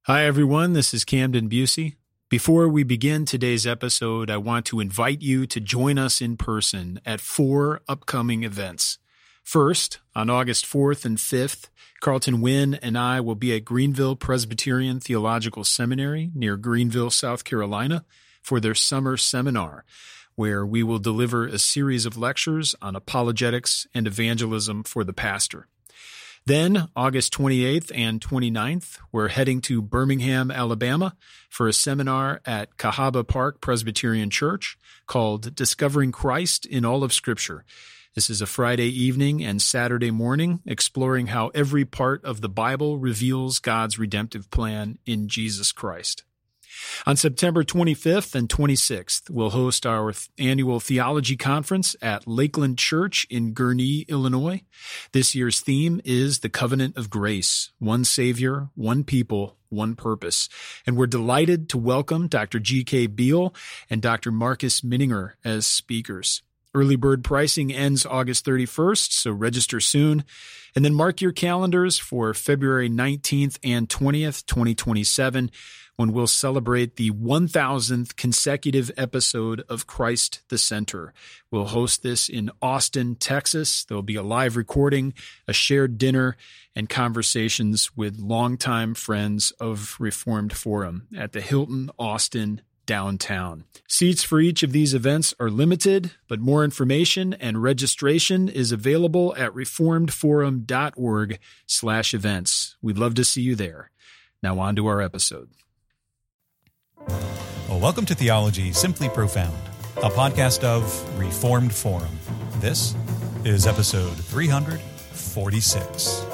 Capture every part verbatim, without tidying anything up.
Hi, everyone. This is Camden Busey. Before we begin today's episode, I want to invite you to join us in person at four upcoming events. First, on August fourth and fifth, Carlton Wynn and I will be at Greenville Presbyterian Theological Seminary near Greenville, South Carolina, for their summer seminar, where we will deliver a series of lectures on apologetics and evangelism for the pastor. Then, August twenty-eighth and twenty-ninth, we're heading to Birmingham, Alabama, for a seminar at Cahaba Park Presbyterian Church called Discovering Christ in All of Scripture. This is a Friday evening and Saturday morning, exploring how every part of the Bible reveals God's redemptive plan in Jesus Christ. On September twenty-fifth and twenty-sixth, we'll host our annual theology conference at Lakeland Church in Gurnee, Illinois. This year's theme is the Covenant of Grace, one Savior, one people, one purpose. And we're delighted to welcome Doctor G K Beale and Doctor Marcus Mininger as speakers. Early bird pricing ends August thirty-first, so register soon. And then mark your calendars for February nineteenth and twentieth, twenty twenty-seven, when we'll celebrate the one thousandth consecutive episode of Christ the Center. We'll host this in Austin, Texas. There'll be a live recording, a shared dinner, and conversations with longtime friends of Reformed Forum at the Hilton Austin downtown. Seats for each of these events are limited, but more information and registration is available at reformedforum.org slash events. We'd love to see you there. Now on to our episode. Well, welcome to Theology Simply Profound, a podcast of Reformed Forum. This is episode three forty-six.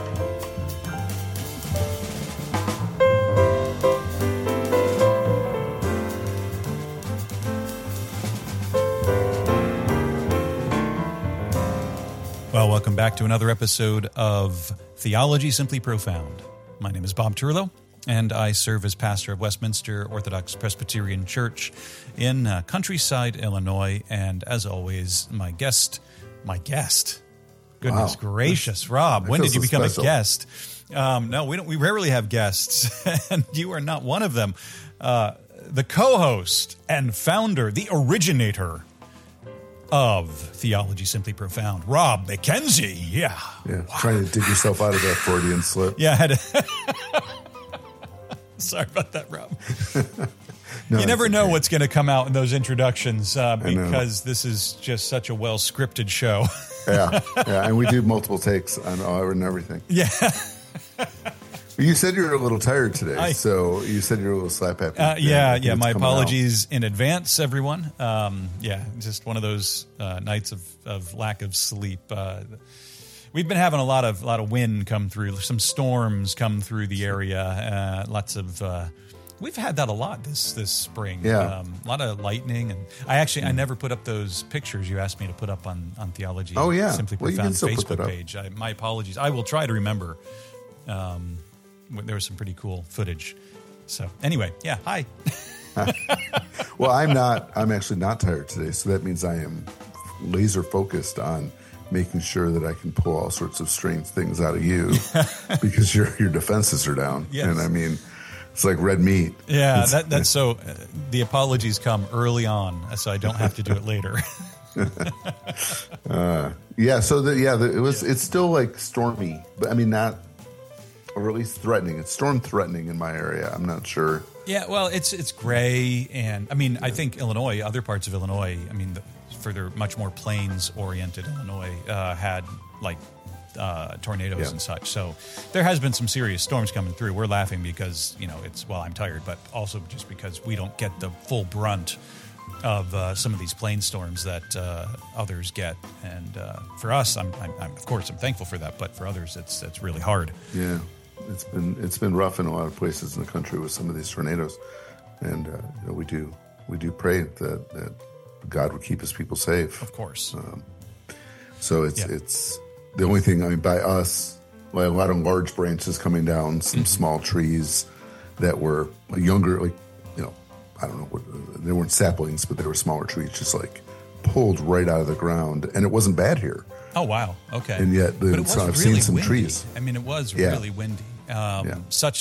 Well, welcome back to another episode of Theology Simply Profound. My name is Bob Turlow, and I serve as pastor of Westminster Orthodox Presbyterian Church in uh, Countryside, Illinois. And as always, my guest, my guest, goodness Wow. gracious, Rob, I when feel did you so become special. a guest? Um, no, we don't. We rarely have guests, and you are not one of them. Uh, the co-host and founder, the originator of Theology Simply Profound, Rob McKenzie. Yeah. Yeah, wow. Trying to dig yourself out of that Freudian slip. Yeah, I had to. Sorry about that, Rob. No, you never okay. know what's going to come out in those introductions uh, I know. because this is just such a well-scripted show. yeah, yeah, and we do multiple takes on all and everything. Yeah. You said you were a little tired today, I- so you said you're a little slap happy. Uh, yeah, I think yeah. it's My coming out. apologies in advance, everyone. Um, yeah, just one of those uh, nights of, of lack of sleep. Uh, we've been having a lot of lot of wind come through, some storms come through the area. Uh, lots of uh, we've had that a lot this this spring. Yeah. um, a lot of lightning, and I actually I never put up those pictures you asked me to put up on on Theology. Oh, yeah. Simply Well, you can Profound still put Facebook that up. page. I, my apologies. I will try to remember. Um, there was some pretty cool footage. So anyway, yeah. Hi. Well, I'm not. I'm actually not tired today, so that means I am laser focused on making sure that I can pull all sorts of strange things out of you because your your defenses are down. Yes. And I mean, it's like red meat. Yeah, It's- that, that's so. Uh, the apologies come early on, so I don't have to do it later. uh, yeah. So the, yeah, the, it was. It's still like stormy, but I mean not, or at least threatening. It's storm threatening in my area. I'm not sure. Yeah, well, it's it's gray, and I mean, I think Illinois, other parts of Illinois, I mean, the, further, much more plains-oriented Illinois uh, had like uh, tornadoes Yeah. and such. So there has been some serious storms coming through. We're laughing because you know it's well, I'm tired, but also just because we don't get the full brunt of uh, some of these plain storms that uh, others get. And uh, for us, I'm, I'm, I'm of course I'm thankful for that, but for others, it's it's really hard. Yeah, it's been it's been rough in a lot of places in the country with some of these tornadoes, and uh, you know, we do we do pray that, that God would keep His people safe. Of course. Um, so it's Yeah. it's the only thing. I mean, by us, like a lot of large branches coming down, some Mm-hmm. small trees that were younger, like you know, I don't know what they weren't saplings, but they were smaller trees, just like pulled right out of the ground, and it wasn't bad here. Oh wow! Okay, And yet, but it was so I've really seen some windy. trees. I mean, it was Yeah. really windy. Um, Yeah. Such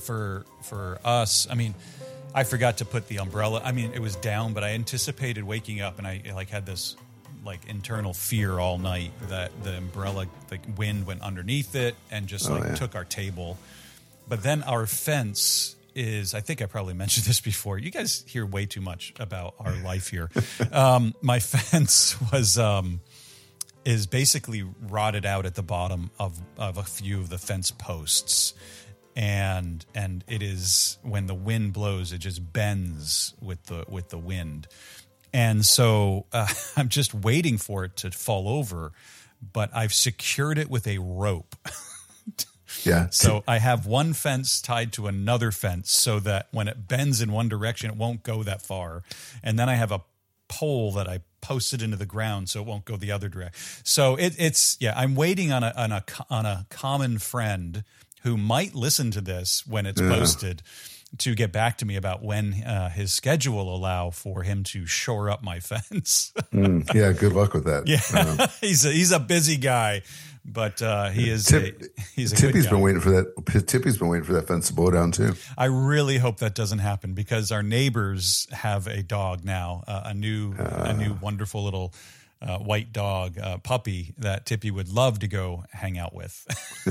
for for us, I mean, I forgot to put the umbrella. I mean, it was down, but I anticipated waking up, and I like had this like internal fear all night that the umbrella, the wind went underneath it and just like oh, yeah. took our table. But then our fence is, I think I probably mentioned this before. You guys hear way too much about our life here. Um, my fence was um, is basically rotted out at the bottom of, of a few of the fence posts. And and it is, when the wind blows, it just bends with the with the wind. And so uh, I'm just waiting for it to fall over, but I've secured it with a rope. Yeah. So I have one fence tied to another fence so that when it bends in one direction, it won't go that far. And then I have a pole that I posted into the ground so it won't go the other direction. So it, it's, yeah, I'm waiting on a, on a, on a common friend who might listen to this when it's yeah. posted to get back to me about when uh, his schedule will allow for him to shore up my fence. mm, yeah, good luck with that. Yeah, um, he's a, he's a busy guy, but uh, he is. Tip, a, he's a Tippy's good guy. been waiting for that. Tippy's been waiting for that fence to blow down too. I really hope that doesn't happen because our neighbors have a dog now, uh, a new, uh, a new wonderful little uh, white dog uh, puppy that Tippy would love to go hang out with.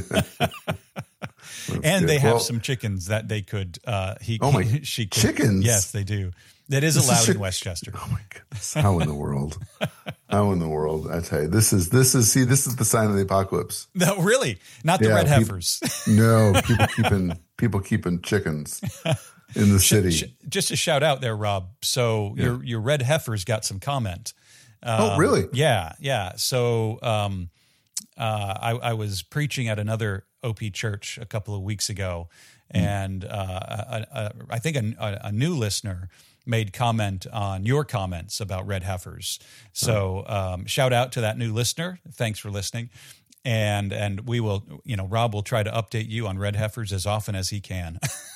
And good. They have well, some chickens that they could. Uh, he, oh my, he, she could, chickens! Yes, they do. That is this allowed is in Westchester. Oh my goodness! How in the world? How in the world? I tell you, this is this is see this is the sign of the apocalypse. No, really, not the yeah, red heifers. People, no, people keeping people keeping chickens in the city. Sh- sh- just a shout out there, Rob. So yeah. your your red heifers got some comment. Um, oh, really? Yeah, yeah. So um, uh, I, I was preaching at another O P church a couple of weeks ago, and uh, a, a, I think a, a new listener made comment on your comments about red heifers. So um, shout out to that new listener. Thanks for listening. And and we will, you know, Rob will try to update you on red heifers as often as he can.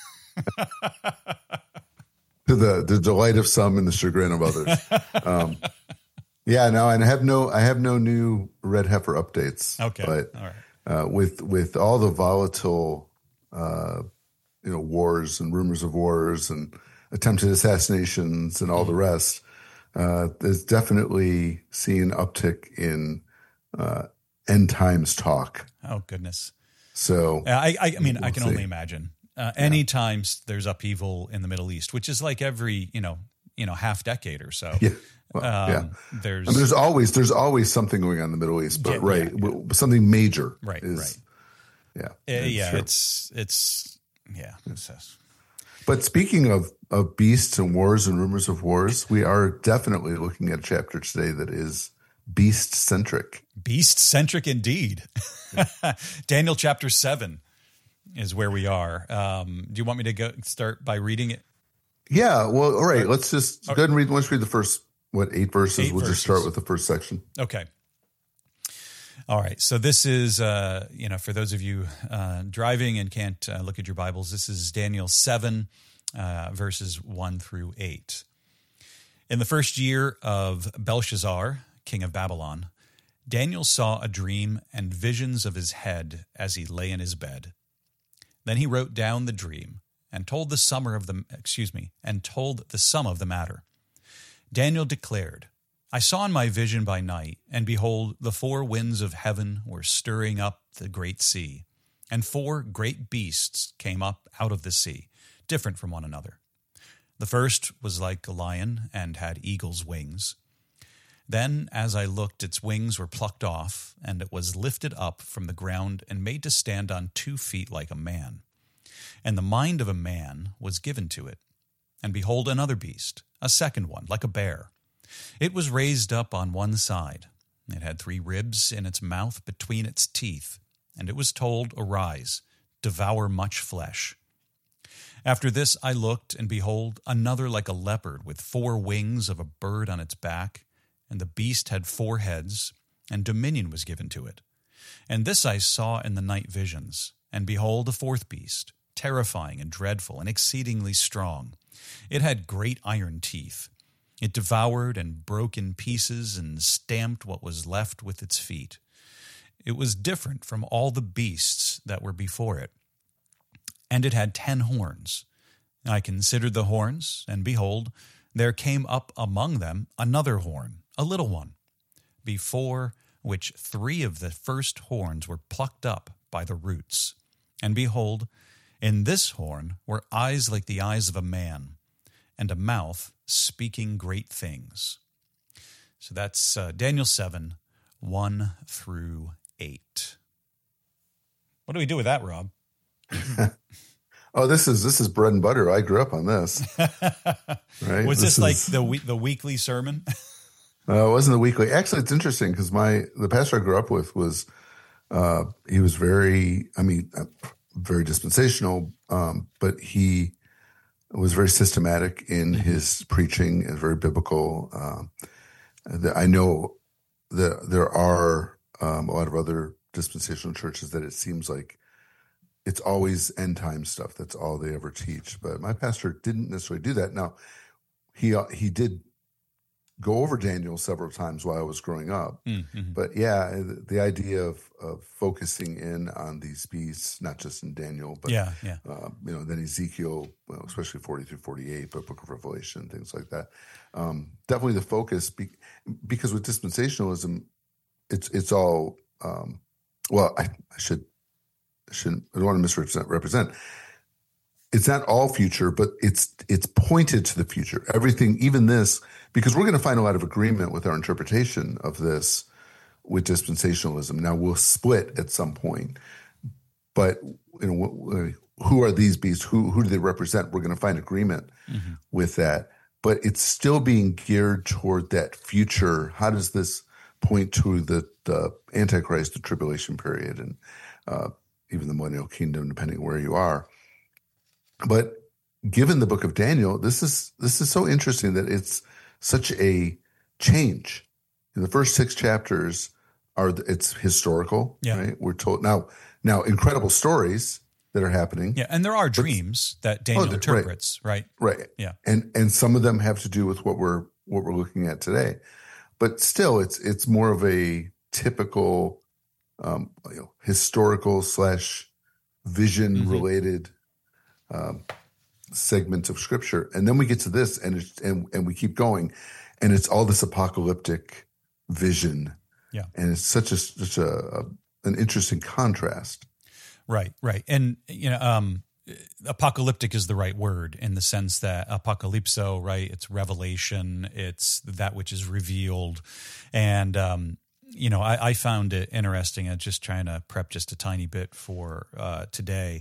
To the, the delight of some and the chagrin of others. Um, yeah, no, and I have no I have no new red heifer updates. Okay, but all right. Uh, with with all the volatile, uh, you know, wars and rumors of wars and attempted assassinations and all mm-hmm. the rest, uh, there's definitely seen an uptick in uh, end times talk. Oh goodness! So I, I, I mean, we'll I can see. only imagine. Uh, yeah. Any times there's upheaval in the Middle East, which is like every you know you know half decade or so. Yeah. Well, um, yeah, there's I mean, there's always there's always something going on in the Middle East, but yeah, right, yeah, yeah. something major, right, is, right, yeah, uh, yeah. sure. It's it's yeah. It's, it's, but speaking of of beasts and wars and rumors of wars, we are definitely looking at a chapter today that is beast centric. Beast centric indeed. Daniel chapter seven is where we are. Um, do you want me to go start by reading it? Yeah. Well, all right. Let's just go ahead and read. Let's read the first. What, eight verses? Eight we'll verses. Just start with the first section. Okay. All right. So this is, uh, you know, for those of you uh, driving and can't uh, look at your Bibles, this is Daniel seven, uh, verses one through eight. In the first year of Belshazzar, king of Babylon, Daniel saw a dream and visions of his head as he lay in his bed. Then he wrote down the dream and told the sum of the, excuse me, and told the sum of the matter. Daniel declared, I saw in my vision by night, and behold, the four winds of heaven were stirring up the great sea, and four great beasts came up out of the sea, different from one another. The first was like a lion and had eagle's wings. Then, as I looked, its wings were plucked off, and it was lifted up from the ground and made to stand on two feet like a man. And the mind of a man was given to it. And behold, another beast, a second one, like a bear. It was raised up on one side. It had three ribs in its mouth between its teeth, and it was told, Arise, devour much flesh. After this I looked, and behold, another like a leopard, with four wings of a bird on its back, and the beast had four heads, and dominion was given to it. And this I saw in the night visions, and behold, a fourth beast, terrifying and dreadful and exceedingly strong. It had great iron teeth. It devoured and broke in pieces and stamped what was left with its feet. It was different from all the beasts that were before it. and it had ten horns. I considered the horns, and behold, there came up among them another horn, a little one, before which three of the first horns were plucked up by the roots. And behold, in this horn were eyes like the eyes of a man, and a mouth speaking great things. So that's uh, Daniel seven, one through eight. What do we do with that, Rob? Oh, this is this is bread and butter. I grew up on this. Right? Was this, this like is, the we- the weekly sermon? uh, it wasn't the weekly. Actually, it's interesting because my the pastor I grew up with was uh, he was very, I mean, uh, very dispensational, um, but he was very systematic in his preaching and very biblical. Um, the, I know that there are um, a lot of other dispensational churches that it seems like it's always end time stuff. That's all they ever teach. But my pastor didn't necessarily do that. Now, he uh, he did go over Daniel several times while I was growing up. Mm-hmm. But yeah, the, the idea of of focusing in on these beasts, not just in Daniel, but yeah, yeah. Uh, you know, then Ezekiel, well, especially forty through forty-eight, but Book of Revelation, things like that. Um, definitely the focus, be, because with dispensationalism, it's it's all um, well. I, I should. Shouldn't, I don't want to misrepresent. Represent. It's not all future, but it's it's pointed to the future. Everything, even this, because we're going to find a lot of agreement with our interpretation of this with dispensationalism. Now we'll split at some point, but you know, who are these beasts? Who who do they represent? We're going to find agreement mm-hmm. with that, but it's still being geared toward that future. How does this point to the the Antichrist, the tribulation period, and uh, even the millennial kingdom, depending on where you are. But given the book of Daniel, this is this is so interesting that it's such a change. In the first six chapters are it's historical, yeah. right? We're told now now incredible stories that are happening. Yeah, and there are dreams that Daniel oh, interprets, right, right? Right. Yeah. And and some of them have to do with what we're what we're looking at today. But still it's it's more of a typical Um, you know, historical slash vision mm-hmm. related um, segment of scripture, and then we get to this, and it's, and and we keep going, and it's all this apocalyptic vision, yeah, and it's such a such a, a an interesting contrast. Right, right, and you know, um, apocalyptic is the right word in the sense that apocalypso, right? It's revelation, it's that which is revealed, and um, you know, I, I found it interesting. I'm just trying to prep just a tiny bit for uh, today.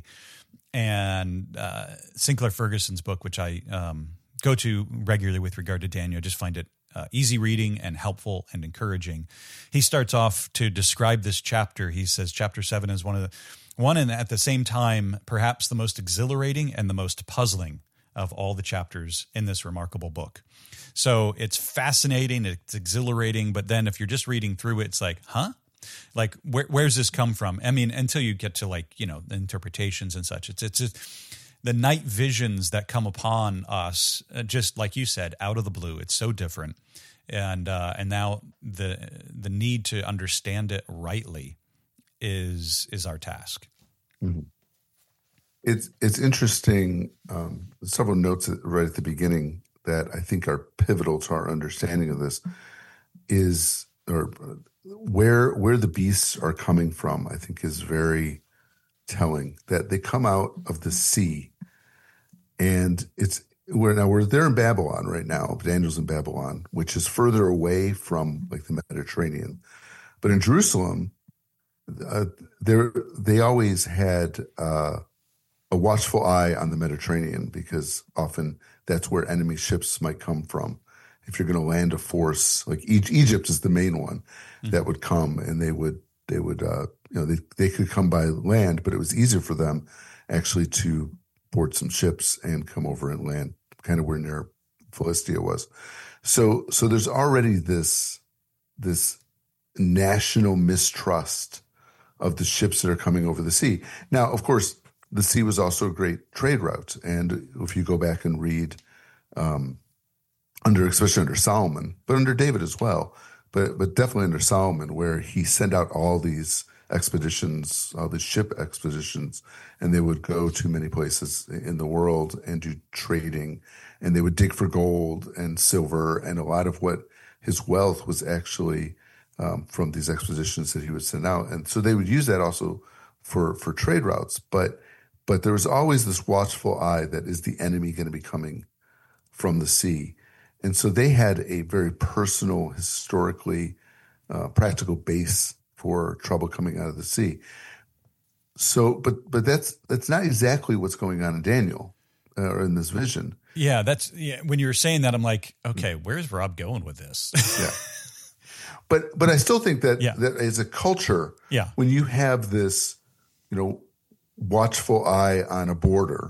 And uh, Sinclair Ferguson's book, which I um, go to regularly with regard to Daniel, I just find it uh, easy reading and helpful and encouraging. He starts off to describe this chapter. He says chapter seven is one of the, one and at the same time, perhaps the most exhilarating and the most puzzling of all the chapters in this remarkable book. So it's fascinating, it's exhilarating, but then if you're just reading through it, it's like, huh? Like, where, where's this come from? I mean, until you get to like, you know, the interpretations and such. It's it's just the night visions that come upon us, just like you said, out of the blue. It's so different. And uh, and now the the need to understand it rightly is is our task. Mm-hmm. It's, it's interesting, um, several notes right at the beginning that I think are pivotal to our understanding of this is, or where where the beasts are coming from, I think is very telling. That they come out of the sea, and it's we're now we're there in Babylon right now. Daniel's in Babylon, which is further away from like the Mediterranean, but in Jerusalem, uh, there they always had uh, a watchful eye on the Mediterranean because often that's where enemy ships might come from. If you're going to land a force, like Egypt is the main one mm-hmm. that would come, and they would, they would, uh, you know, they, they could come by land, but it was easier for them actually to board some ships and come over and land kind of where near Philistia was. So, so there's already this, this national mistrust of the ships that are coming over the sea. Now, of course, the sea was also a great trade route. And if you go back and read, um, under, especially under Solomon, but under David as well, but, but definitely under Solomon, where he sent out all these expeditions, all these ship expeditions, and they would go to many places in the world and do trading, and they would dig for gold and silver, and a lot of what his wealth was actually um, from these expeditions that he would send out. And so they would use that also for, for trade routes. But, but there was always this watchful eye that is the enemy going to be coming from the sea. And so they had a very personal, historically uh, practical base for trouble coming out of the sea. So, but but that's that's not exactly what's going on in Daniel uh, or in this vision. Yeah, that's yeah. When you were saying that, I'm like, okay, where's Rob going with this? Yeah, but but I still think that yeah. that as a culture, yeah. when you have this, you know, watchful eye on a border,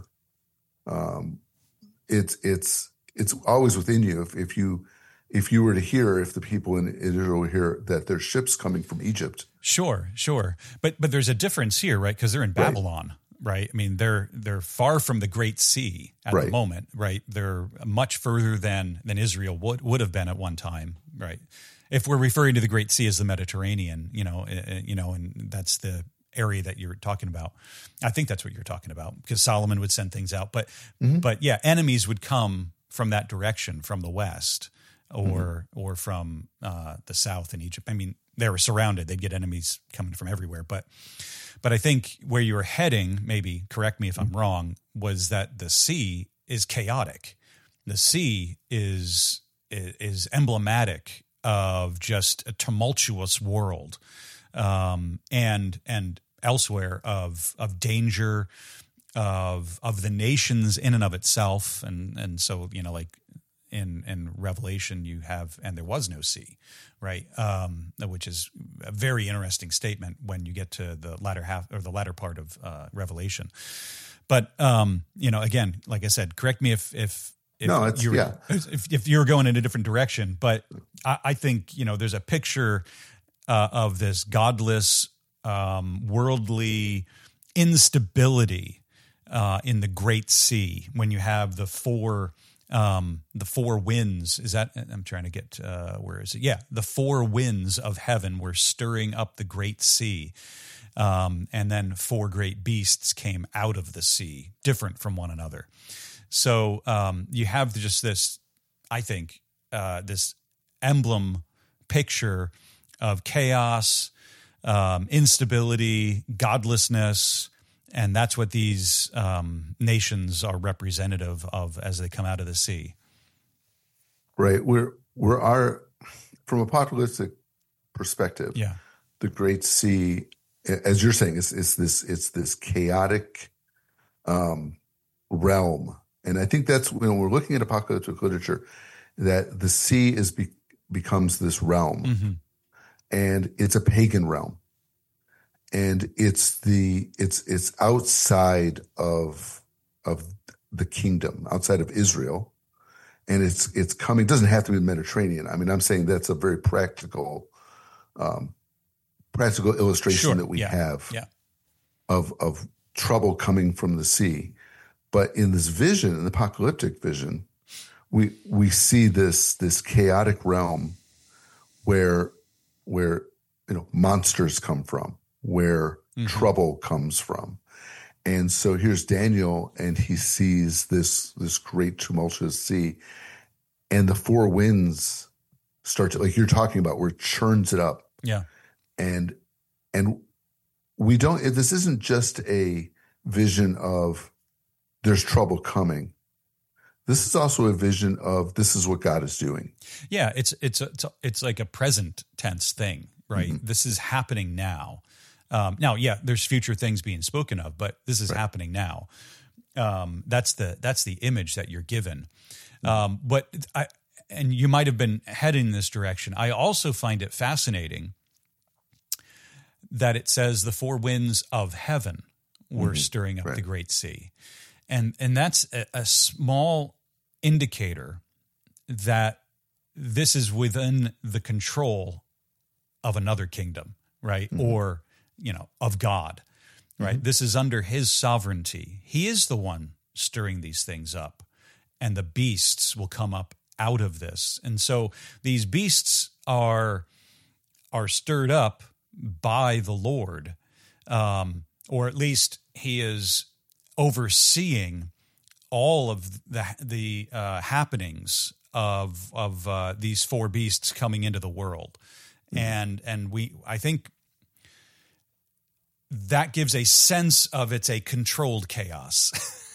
um, it's it's it's always within you. If if you if you were to hear, if the people in Israel would hear that there's ships coming from Egypt. Sure, sure. But but there's a difference here, right? Because they're in Babylon, right. right? I mean, they're they're far from the Great Sea at right. the moment, right? They're much further than than Israel would, would have been at one time, right? If we're referring to the Great Sea as the Mediterranean, you know, uh, you know, and that's the area that you're talking about. I think that's what you're talking about, because Solomon would send things out. But mm-hmm. but yeah, enemies would come from that direction, from the west, or mm-hmm. or from uh, the south in Egypt. I mean, they were surrounded; they'd get enemies coming from everywhere. But but I think where you were heading, maybe correct me if I'm wrong, was that the sea is chaotic. The sea is is emblematic of just a tumultuous world, um, and and elsewhere of of danger, of of the nations in and of itself, and and so you know like. In, in Revelation, you have, and there was no sea, right? Um, which is a very interesting statement when you get to the latter half or the latter part of uh, Revelation. But um, you know, again, like I said, correct me if if if no, it's, you're yeah. if, if you're going in a different direction. But I, I think you know, there's a picture uh, of this godless, um, worldly instability uh, in the Great Sea when you have the four. Um, the four winds, is that, I'm trying to get, uh, where is it? Yeah. The four winds of heaven were stirring up the great sea. Um, and then four great beasts came out of the sea, different from one another. So, um, you have just this, I think, uh, this emblem picture of chaos, um, instability, godlessness. And that's what these um, nations are representative of as they come out of the sea. Right. We're we're our from a apocalyptic perspective. Yeah. The Great Sea, as you're saying, is is this it's this chaotic um, realm, and I think that's when we're looking at apocalyptic literature, that the sea is be, becomes this realm, mm-hmm. and it's a pagan realm. And it's the it's it's outside of of the kingdom, outside of Israel, and it's it's coming. It doesn't have to be the Mediterranean. I mean, I'm saying that's a very practical, um, practical illustration sure. that we yeah. have yeah. of of trouble coming from the sea. But in this vision, in the apocalyptic vision, we we see this this chaotic realm where where you know monsters come from. Where mm-hmm. trouble comes from. And so here's Daniel, and he sees this, this great tumultuous sea, and the four winds start to, like you're talking about, where it churns it up. Yeah. And, and we don't, this isn't just a vision of there's trouble coming. This is also a vision of this is what God is doing. Yeah. It's, it's, it's, it's like a present tense thing, right? Mm-hmm. This is happening now. Um, now, yeah, there's future things being spoken of, but this is right. happening now. Um, that's the that's the image that you're given. Um, but I and you might have been heading in this direction. I also find it fascinating that it says the four winds of heaven were mm-hmm. stirring up right. the great sea, and and that's a, a small indicator that this is within the control of another kingdom, right? Mm-hmm. Or you know, of God, right? Mm-hmm. This is under his sovereignty. He is the one stirring these things up, and the beasts will come up out of this. And so these beasts are, are stirred up by the Lord, um, or at least he is overseeing all of the the uh, happenings of of uh, these four beasts coming into the world, mm-hmm. and and we I think that gives a sense of it's a controlled chaos.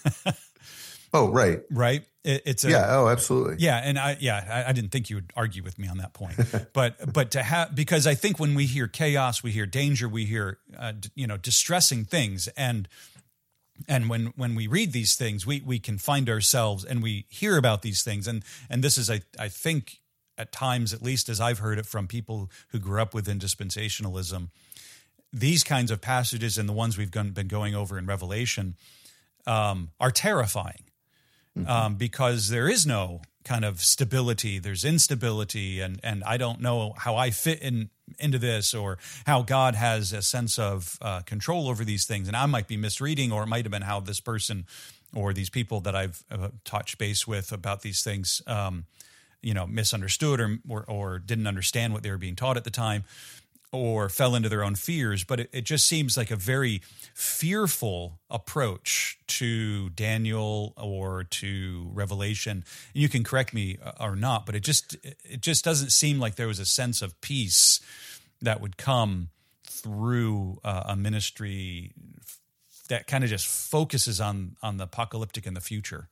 Oh, right, right. It, it's a, yeah. Oh, absolutely. Yeah, and I yeah I, I didn't think you would argue with me on that point, but but to have because I think when we hear chaos, we hear danger, we hear uh, d- you know distressing things, and and when when we read these things, we we can find ourselves and we hear about these things, and and this is I I think at times, at least as I've heard it from people who grew up within dispensationalism, these kinds of passages and the ones we've gone, been going over in Revelation um, are terrifying. Mm-hmm. Um, because there is no kind of stability, there's instability, and and I don't know how I fit in into this, or how God has a sense of uh, control over these things. And I might be misreading, or it might have been how this person or these people that I've uh, touched base with about these things, um, you know, misunderstood or, or or didn't understand what they were being taught at the time, or fell into their own fears. But it, it just seems like a very fearful approach to Daniel or to Revelation. And you can correct me or not, but it just it just doesn't seem like there was a sense of peace that would come through uh, a ministry that kind of just focuses on on the apocalyptic and the future.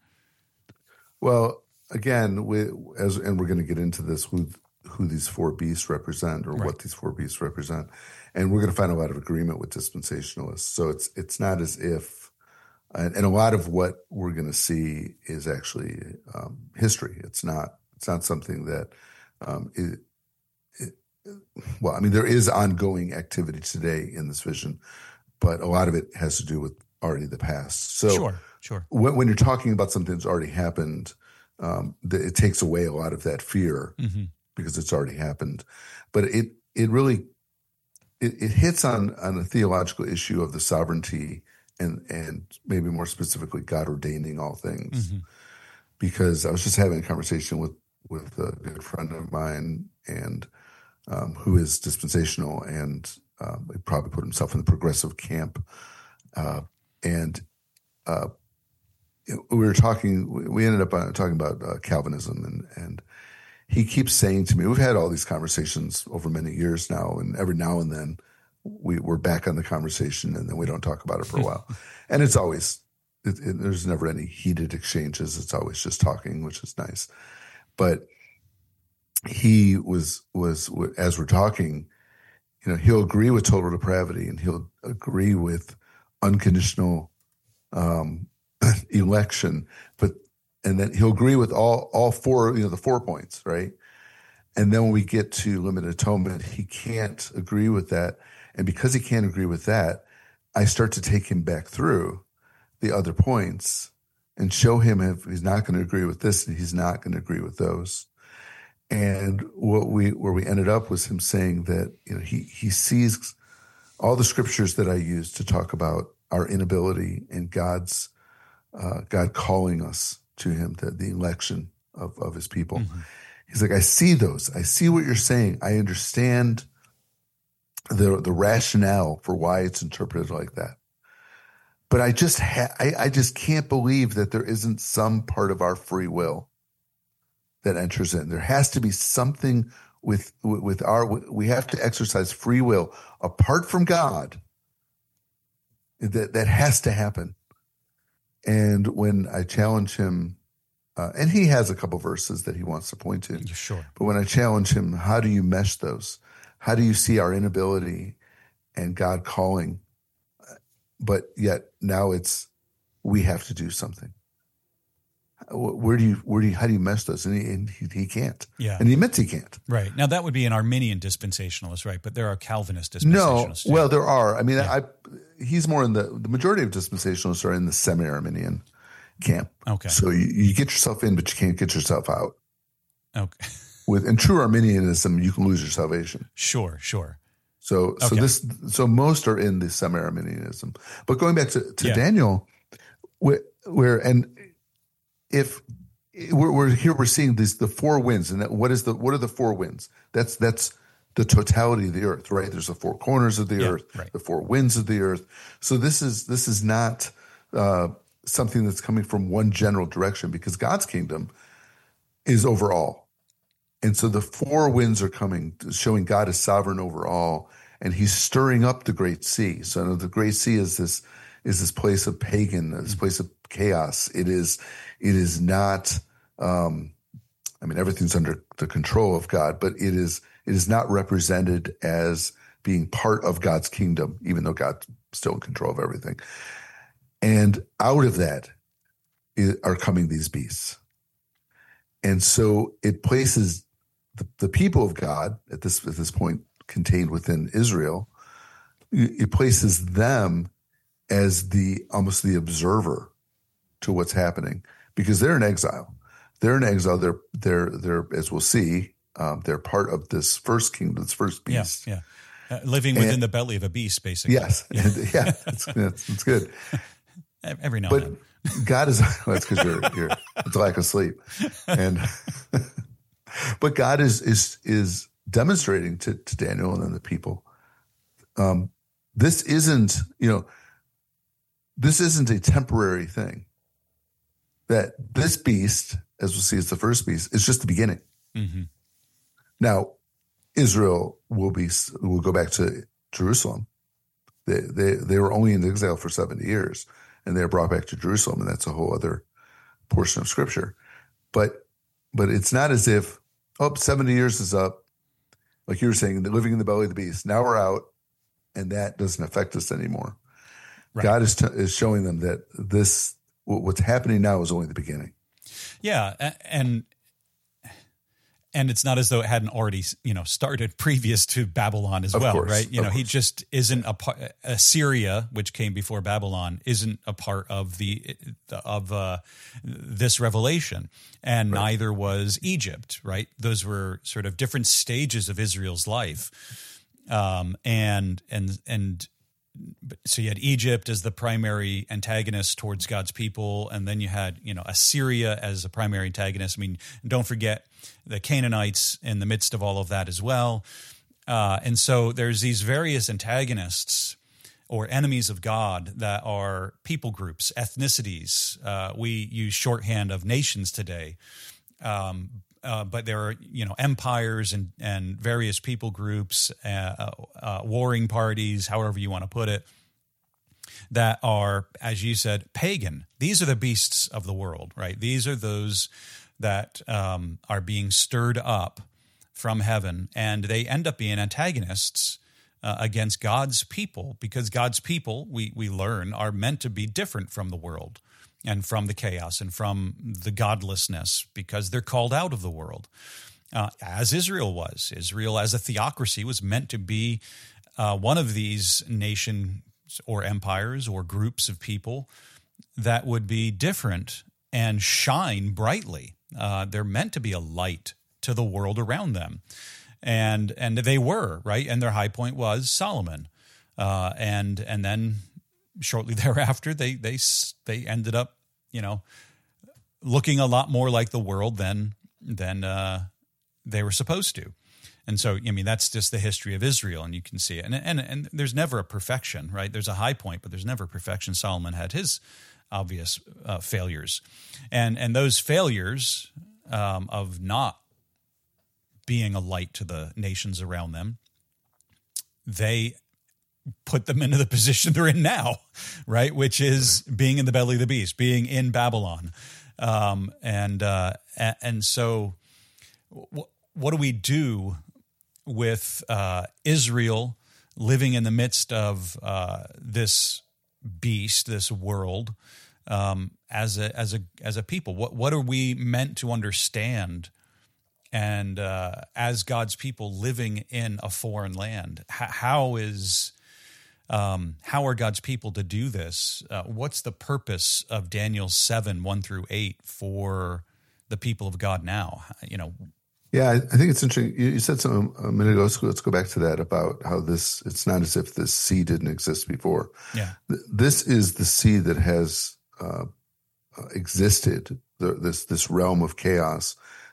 Well, again, we, as and we're going to get into this, who who these four beasts represent, or right. what these four beasts represent. And we're going to find a lot of agreement with dispensationalists. So it's it's not as if, and, and a lot of what we're going to see is actually um, history. It's not it's not something that, um, it, it, well, I mean, there is ongoing activity today in this vision, but a lot of it has to do with already the past. So sure, sure. When, when you're talking about something that's already happened, um, the, it takes away a lot of that fear. Mm-hmm. Because it's already happened. But it it really it, it hits on on a theological issue of the sovereignty and and maybe more specifically God ordaining all things. Mm-hmm. Because I was just having a conversation with with a good friend of mine and um, who is dispensational and um, he probably put himself in the progressive camp. Uh, and uh, we were talking. We ended up uh, talking about uh, Calvinism and and. He keeps saying to me, we've had all these conversations over many years now, and every now and then we, we're back on the conversation and then we don't talk about it for a while. And it's always, it, it, there's never any heated exchanges. It's always just talking, which is nice. But he was, was as we're talking, you know, he'll agree with total depravity and he'll agree with unconditional um, election, but and then he'll agree with all all four, you know, the four points, right? And then when we get to limited atonement, he can't agree with that. And because he can't agree with that, I start to take him back through the other points and show him if he's not going to agree with this and he's not going to agree with those. And what we where we ended up was him saying that, you know, he he sees all the scriptures that I use to talk about our inability and God's uh, God calling us to him, the, the election of, of his people. Mm-hmm. He's like, I see those. I see what you're saying. I understand the the rationale for why it's interpreted like that. But I just ha- I, I just can't believe that there isn't some part of our free will that enters in. There has to be something with with our, we have to exercise free will apart from God. That that has to happen. And when I challenge him, uh, and he has a couple verses that he wants to point to. Sure. But when I challenge him, how do you mesh those? How do you see our inability and God calling? But yet now it's, we have to do something. Where do you, where do you, how do you mesh those? And he, and he, he can't. Yeah. And he admits he can't. Right. Now that would be an Arminian dispensationalist, right? But there are Calvinist dispensationalists. No, too. Well, there are. I mean, yeah. I, he's more in the, the majority of dispensationalists are in the semi-Arminian camp. Okay. So you, you get yourself in, but you can't get yourself out. Okay. With, in true Arminianism, you can lose your salvation. Sure, sure. So, so okay. this, so most are in the semi-Arminianism. But going back to, to yeah. Daniel, where, where, and if we're, we're here, we're seeing these, the four winds, and that, what is the, what are the four winds? That's, that's the totality of the earth, right? There's the four corners of the Yeah, earth, right. the four winds of the earth. So this is this is not uh, something that's coming from one general direction, because God's kingdom is over all. And so the four winds are coming, showing God is sovereign over all, and he's stirring up the great sea. So the great sea is this is this place of pagan, this place of chaos. It is it is not um, I mean, everything's under the control of God, but it is it is not represented as being part of God's kingdom, even though God's still in control of everything. And out of that are coming these beasts. And so it places the, the people of God at this at this point contained within Israel, it places them as the almost the observer to what's happening, because they're in exile. They're in exile. They're they're they're as we'll see, um, they're part of this first kingdom, this first beast. Yeah, yeah. Uh, living within and, the belly of a beast, basically. Yes, yeah, and, yeah that's, that's, that's good. Every now but and then. God is well, that's because you're you're it's lack of sleep, and but God is is is demonstrating to to Daniel and then the people. Um, this isn't you know. This isn't a temporary thing. That this beast, as we'll see, it's the first beast, is just the beginning. Mm-hmm. Now, Israel will be will go back to Jerusalem. They they they were only in exile for seventy years, and they are brought back to Jerusalem, and that's a whole other portion of Scripture. But but it's not as if oh, seventy years is up, like you were saying, living in the belly of the beast. Now we're out, and that doesn't affect us anymore. Right. God is t- is showing them that this what's happening now is only the beginning. Yeah, and and it's not as though it hadn't already, you know, started previous to Babylon as of well, course, right? You know, course. he just isn't a part. Assyria, which came before Babylon, isn't a part of the of uh, this revelation, and right. neither was Egypt. Right? Those were sort of different stages of Israel's life, um, and and and. So you had Egypt as the primary antagonist towards God's people, and then you had, you know, Assyria as a primary antagonist. I mean, don't forget the Canaanites in the midst of all of that as well. Uh, and so there's these various antagonists or enemies of God that are people groups, ethnicities. Uh, we use shorthand of nations today. Um, Uh, but there are, you know, empires and, and various people groups, uh, uh, warring parties, however you want to put it, that are, as you said, pagan. These are the beasts of the world, right? These are those that um, are being stirred up from heaven, and they end up being antagonists uh, against God's people, because God's people, we we learn, are meant to be different from the world and from the chaos and from the godlessness, because they're called out of the world, uh, as Israel was. Israel as a theocracy was meant to be uh, one of these nations or empires or groups of people that would be different and shine brightly. Uh, they're meant to be a light to the world around them. And and they were, right? And their high point was Solomon. Uh, and and then shortly thereafter, they they they ended up, you know, looking a lot more like the world than than uh, they were supposed to. And so, I mean, that's just the history of Israel, and you can see it. And and and there's never a perfection, right? There's a high point, but there's never perfection. Solomon had his obvious uh, failures, and and those failures um, of not being a light to the nations around them, they put them into the position they're in now, right? Which is being in the belly of the beast, being in Babylon. Um, and, uh, and so w- what do we do with uh, Israel living in the midst of uh, this beast, this world, um, as a, as a, as a people? What, what are we meant to understand? And uh, as God's people living in a foreign land, H- how is... Um, how are God's people to do this? Uh, what's the purpose of Daniel seven, one through eight for the people of God now? You know? Yeah, I think it's interesting. You, you said something a minute ago. So let's go back to that about how this, it's not as if this sea didn't exist before. Yeah. This is the sea that has uh, existed, the, this, this realm of chaos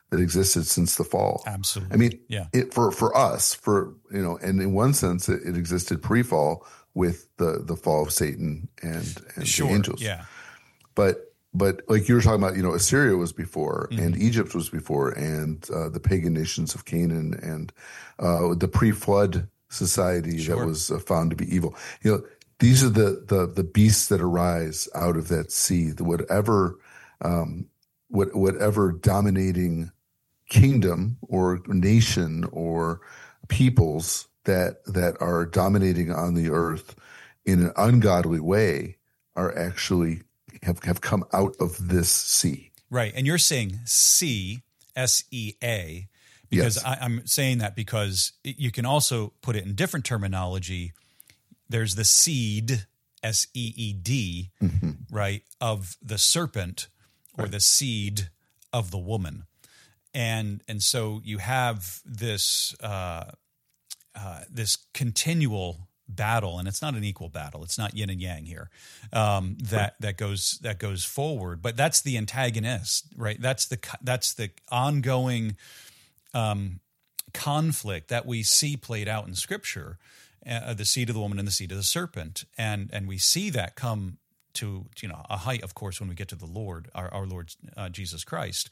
that existed since the fall. Absolutely. I mean, yeah. it, for, for us, for, you know, and in one sense, it, it existed pre-fall with the, the fall of Satan and, and Sure. the angels. Yeah. But, but like you were talking about, you know, Assyria was before, Mm-hmm. and Egypt was before, and uh, the pagan nations of Canaan, and uh, the pre-flood society Sure. that was uh, found to be evil. You know, these are the the the beasts that arise out of that sea. The whatever, um, what whatever dominating kingdom or nation or peoples that that are dominating on the earth in an ungodly way are actually have, have come out of this sea. Right. And you're saying sea, S E A, because Yes. I, I'm saying that because it, you can also put it in different terminology. There's the seed, S E E D, Mm-hmm. right, of the serpent, or Right. the seed of the woman. And and so you have this uh, uh, this continual battle, and it's not an equal battle. It's not yin and yang here. Um, that Right. that goes that goes forward, but that's the antagonist, right? That's the that's the ongoing um, conflict that we see played out in Scripture, uh, the seed of the woman and the seed of the serpent, and and we see that come to you know a height, of course, when we get to the Lord, our, our Lord uh, Jesus Christ.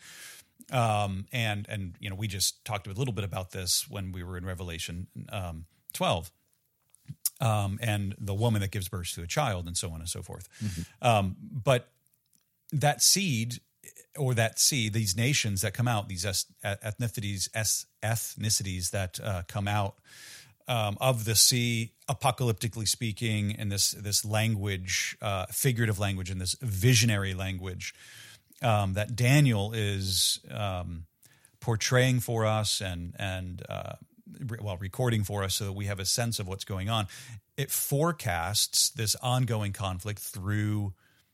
Um, and and you know we just talked a little bit about this when we were in Revelation um, twelve. Um, and the woman that gives birth to a child, and so on and so forth. Mm-hmm. Um, but that seed, or that seed, these nations that come out, these ethnicities, ethnicities that uh, come out um, of the sea, apocalyptically speaking, in this this language, uh, figurative language, and this visionary language um, that Daniel is um, portraying for us, and and uh, well, recording for us so that we have a sense of what's going on. It forecasts this ongoing conflict through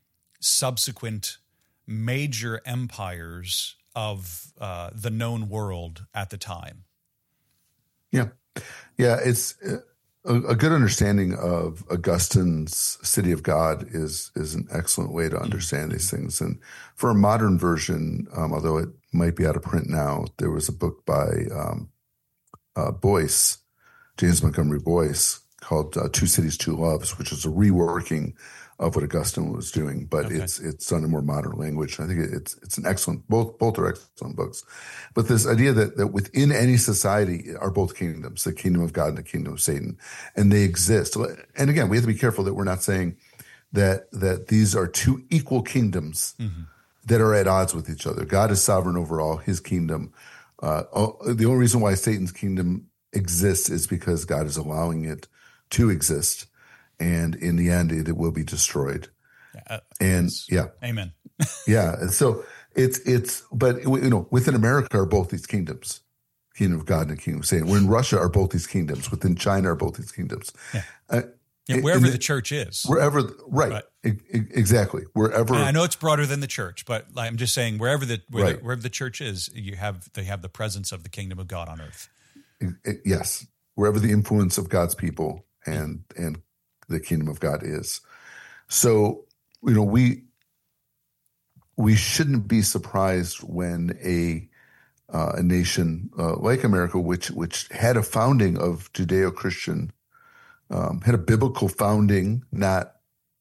subsequent major empires of uh, the known world at the time. Yeah. Yeah. It's a, a good understanding of Augustine's City of God is, is an excellent way to understand these things. And for a modern version, um, although it might be out of print now, there was a book by, um, Uh, Boyce, James Montgomery Boyce, called uh, Two Cities, Two Loves, which is a reworking of what Augustine was doing, but Okay. it's it's done in more modern language. I think it's it's an excellent, both both are excellent books. But this idea that, that within any society are both kingdoms, the kingdom of God and the kingdom of Satan, and they exist. And again, we have to be careful that we're not saying that that these are two equal kingdoms mm-hmm. that are at odds with each other. God is sovereign over all, his kingdom. Uh, the only reason why Satan's kingdom exists is because God is allowing it to exist, and in the end, it, it will be destroyed. Uh, and yes. yeah, amen. yeah. And so it's it's, but you know, within America are both these kingdoms, kingdom of God and the kingdom of Satan. We're in Russia are both these kingdoms. Within China are both these kingdoms. Yeah. Uh, yeah wherever the, the church is, wherever, right? right. E- exactly. Wherever. And I know it's broader than the church, but I'm just saying wherever the where right. the, wherever the church is, you have they have the presence of the kingdom of God on earth. Yes, wherever the influence of God's people and and the kingdom of God is. So you know we we shouldn't be surprised when a uh, a nation uh, like America, which which had a founding of Judeo-Christian. Um, had a biblical founding, not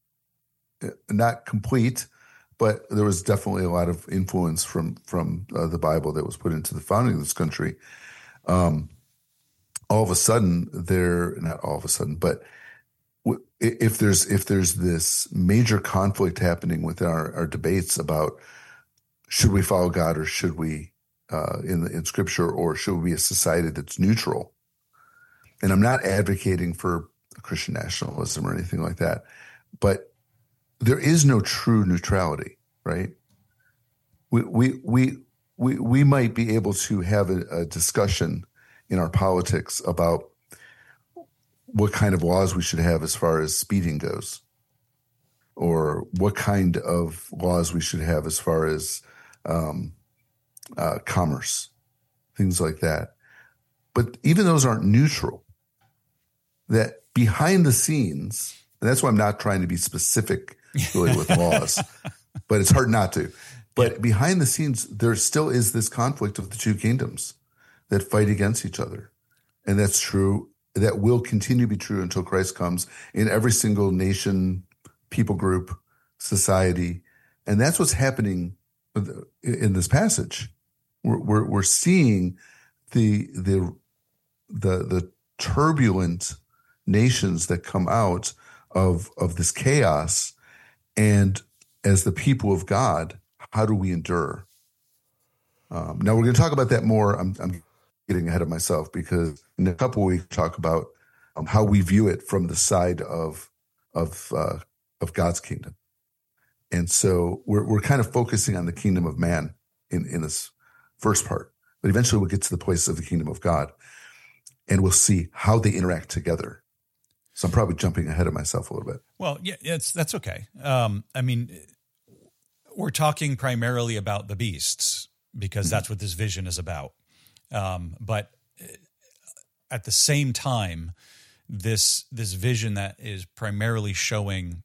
not complete, but there was definitely a lot of influence from from uh, the Bible that was put into the founding of this country. Um, all of a sudden, there not all of a sudden, but w- if there's if there's this major conflict happening with our, our debates about should we follow God or should we uh, in in Scripture, or should we be a society that's neutral? And I'm not advocating for Christian nationalism or anything like that, but there is no true neutrality, right? We we we we we might be able to have a, a discussion in our politics about what kind of laws we should have as far as speeding goes, or what kind of laws we should have as far as um, uh, commerce, things like that. But even those aren't neutral. That behind the scenes, and that's why I'm not trying to be specific really with laws, but it's hard not to. But Yeah. behind the scenes, there still is this conflict of the two kingdoms that fight against each other. And that's true. That will continue to be true until Christ comes in every single nation, people group, society. And that's what's happening in this passage. We're, we're, we're seeing the, the, the, the turbulent nations that come out of, of this chaos. And as the people of God, how do we endure? Um, now we're going to talk about that more. I'm, I'm getting ahead of myself because in a couple of weeks, talk about um, how we view it from the side of of uh, of God's kingdom. And so we're we're kind of focusing on the kingdom of man in, in this first part. But eventually we'll get to the place of the kingdom of God, and we'll see how they interact together. So I'm probably jumping ahead of myself a little bit. Well, yeah, it's that's okay. Um, I mean, we're talking primarily about the beasts because mm-hmm. that's what this vision is about. Um, but at the same time, this this vision that is primarily showing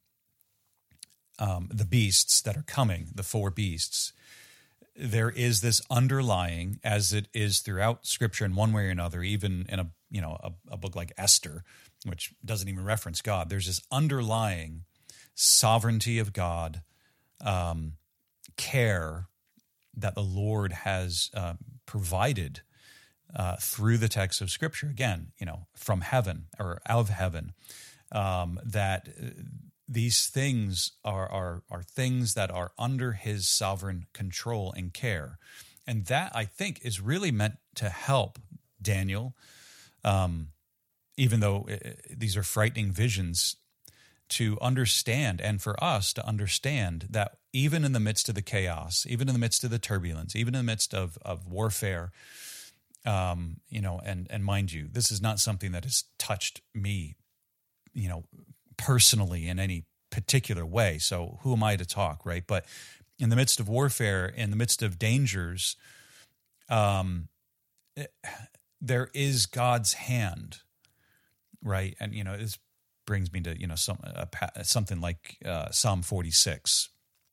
um, the beasts that are coming, the four beasts, there is this underlying, as it is throughout Scripture in one way or another, even in a you know a, a book like Esther, which doesn't even reference God. There's this underlying sovereignty of God, um, care that the Lord has uh, provided uh, through the text of Scripture. Again, you know, from heaven or of heaven, um, that these things are, are are things that are under His sovereign control and care, and that I think is really meant to help Daniel. Um, even though these are frightening visions, to understand, and for us to understand that even in the midst of the chaos, even in the midst of the turbulence, even in the midst of, of warfare, um, you know, and, and mind you, this is not something that has touched me, you know, personally in any particular way. So who am I to talk, right? But in the midst of warfare, in the midst of dangers, um, it, there is God's hand. Right, and you know this brings me to you know some uh, something like uh, Psalm forty-six,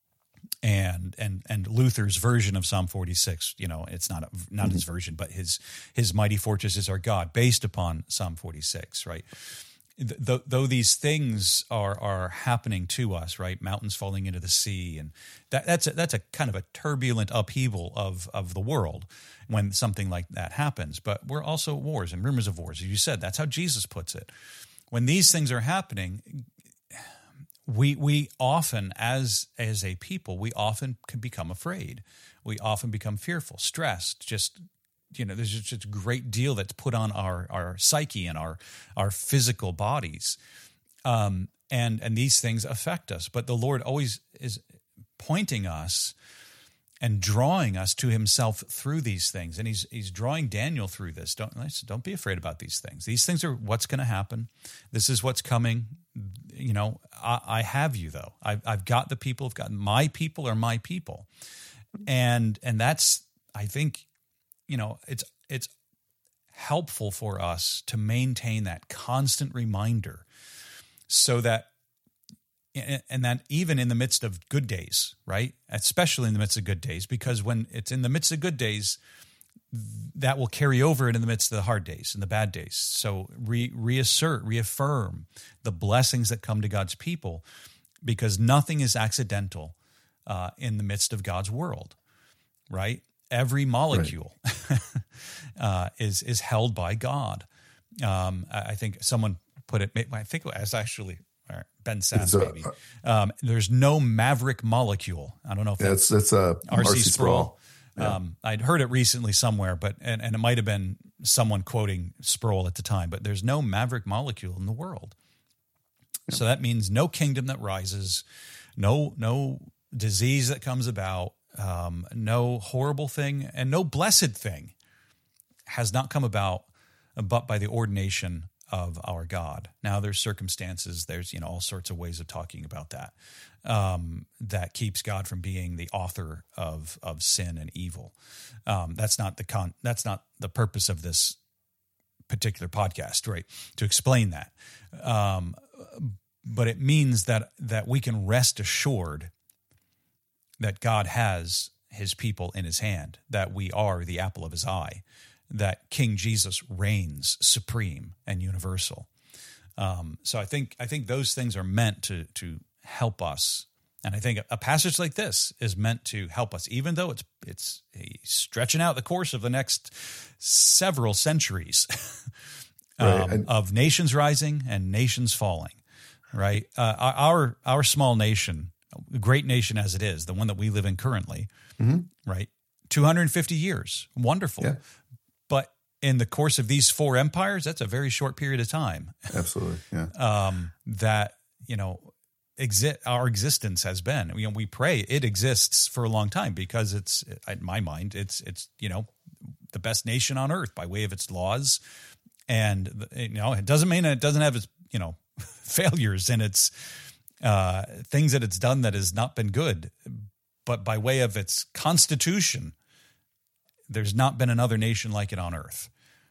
and and and Luther's version of Psalm forty-six. You know, it's not a, not mm-hmm. his version, but his his mighty fortress is our God, based upon Psalm forty-six. Right, Th- though these things are are happening to us, right? Mountains falling into the sea, and that that's a, that's a kind of a turbulent upheaval of of the world when something like that happens. But we're also at wars and rumors of wars. As you said, that's how Jesus puts it. When these things are happening, we we often, as as a people, we often can become afraid. We often become fearful, stressed, just, you know, there's just a great deal that's put on our, our psyche and our, our physical bodies. Um, and, and these things affect us. But the Lord always is pointing us and drawing us to Himself through these things. And he's he's drawing Daniel through this. Don't, don't be afraid about these things. These things are what's going to happen. This is what's coming. You know, I, I have you, though. I've, I've got the people of God. My people are my people. And and that's, I think, you know, it's it's helpful for us to maintain that constant reminder so that, and that even in the midst of good days, right? Especially in the midst of good days, because when it's in the midst of good days, that will carry over into the midst of the hard days and the bad days. So re- reassert, reaffirm the blessings that come to God's people, because nothing is accidental uh, in the midst of God's world, right? Every molecule right. uh, is is held by God. Um, I think someone put it, I think it was actually Ben Sass, maybe. Um, there's no maverick molecule. I don't know if that's, that's, that's uh, R C Sproul. Sproul. Yeah. Um, I'd heard it recently somewhere, but and, and it might have been someone quoting Sproul at the time, but there's no maverick molecule in the world. Yeah. So that means no kingdom that rises, no no disease that comes about, um, no horrible thing, and no blessed thing has not come about but by the ordination of our God. Now there's circumstances, there's, you know, all sorts of ways of talking about that, um, that keeps God from being the author of, of sin and evil. Um, that's not the con, that's not the purpose of this particular podcast, right? To explain that. Um, but it means that, that we can rest assured that God has his people in his hand, that we are the apple of his eye, that King Jesus reigns supreme and universal. Um, so I think I think those things are meant to to help us, and I think a passage like this is meant to help us, even though it's it's stretching out the course of the next several centuries um, right. of nations rising and nations falling. Right, uh, our our small nation, great nation as it is, the one that we live in currently, mm-hmm. right, two hundred fifty years, wonderful, yeah. but in the course of these four empires, that's a very short period of time. Absolutely, yeah. um, that, you know, exist, our existence has been. You know, we pray it exists for a long time because it's, in my mind, it's, it's you know, the best nation on earth by way of its laws. And, you know, it doesn't mean it doesn't have its, you know, failures and its uh, things that it's done that has not been good. But by way of its constitution, there's not been another nation like it on earth.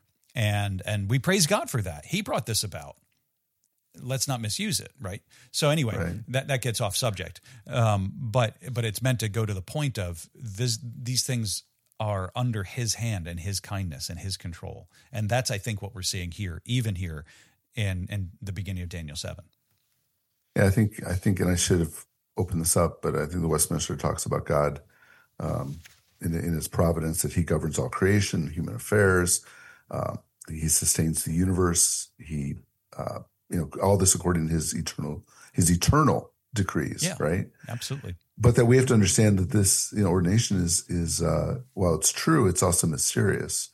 And and we praise God for that. He brought this about. Let's not misuse it, right? So anyway, right. that, that gets off subject. Um, but but it's meant to go to the point of this, these things are under his hand and his kindness and his control. And that's, I think, what we're seeing here, even here in, in the beginning of Daniel seven. Yeah, I think, I think, and I should have opened this up, but I think the Westminster talks about God um, in, in his providence, that he governs all creation, human affairs. Uh, he sustains the universe. He, uh, you know, all this according to his eternal, his eternal decrees, yeah, right? Absolutely. But that we have to understand that this, you know, ordination is, is uh, while it's true, it's also mysterious.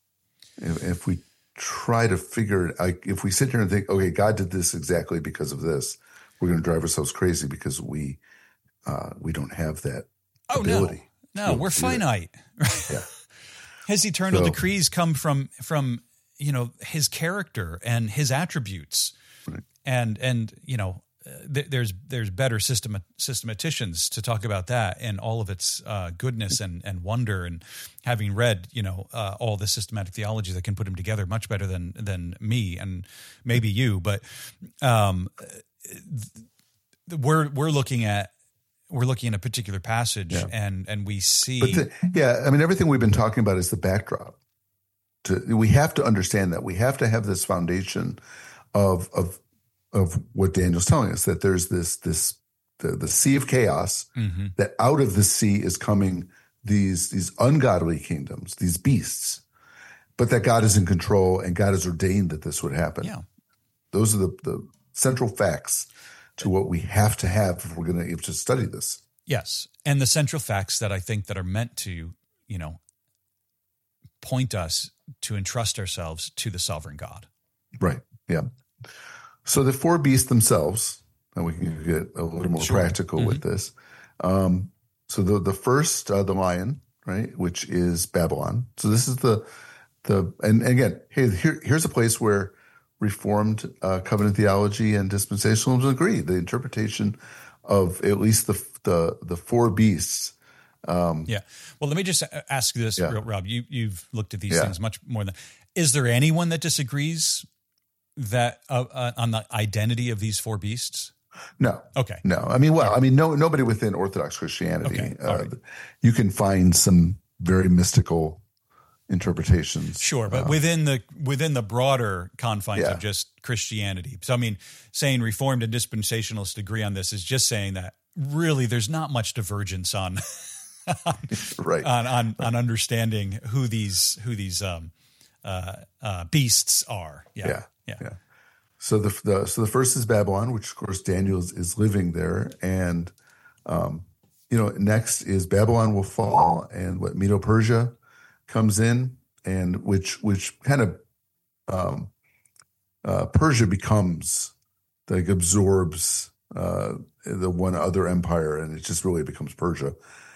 If, if we try to figure it, like, if we sit here and think, okay, God did this exactly because of this, we're going to drive ourselves crazy because we, uh, we don't have that oh, ability. No, no, we're finite. Yeah. His eternal So, decrees come from, from, you know, his character and his attributes. Right. And, and, you know, th- there's, there's better system, systematicians to talk about that and all of its uh, goodness and, and wonder, and having read, you know, uh, all the systematic theology that can put them together much better than, than me and maybe you, but um, th- we're, we're looking at, we're looking at a particular passage Yeah. and, and we see. But the, yeah, I mean, everything we've been talking about is the backdrop. To, we have to understand that. We have to have this foundation of of of what Daniel's telling us, that there's this this the, the sea of chaos, mm-hmm. that out of the sea is coming these these ungodly kingdoms, these beasts, but that God is in control and God has ordained that this would happen. Yeah. Those are the, the central facts to what we have to have if we're going to to study this. Yes. And the central facts that I think that are meant to, you know, point us to entrust ourselves to the sovereign God. Right. Yeah. So the four beasts themselves, and we can get a little more Sure. practical Mm-hmm. with this. Um, so the the first, uh, the lion, right, which is Babylon. So this is the the and again, hey, here, here's a place where Reformed uh, covenant theology and dispensationalism agree. The interpretation of at least the the the four beasts. Um, Yeah. Well, let me just ask you this, Yeah. Rob. You, you've looked at these Yeah. things much more than. Is there anyone that disagrees that uh, uh, on the identity of these four beasts? No. Okay. No. I mean, well, I mean, no, nobody within Orthodox Christianity. Okay. All Uh, right. You can find some very mystical interpretations. Sure, but Uh, within the within the broader confines Yeah. of just Christianity. So, I mean, saying Reformed and dispensationalists agree on this is just saying that really there's not much divergence on right. on, on on understanding who these who these um, uh, uh, beasts are. Yeah. Yeah. Yeah. Yeah. So the, the so the first is Babylon, which of course Daniel is, is living there, and um, you know, next is Babylon will fall, and what Medo-Persia comes in, and which which kind of um, uh, Persia becomes like absorbs uh, the one other empire, and it just really becomes Persia.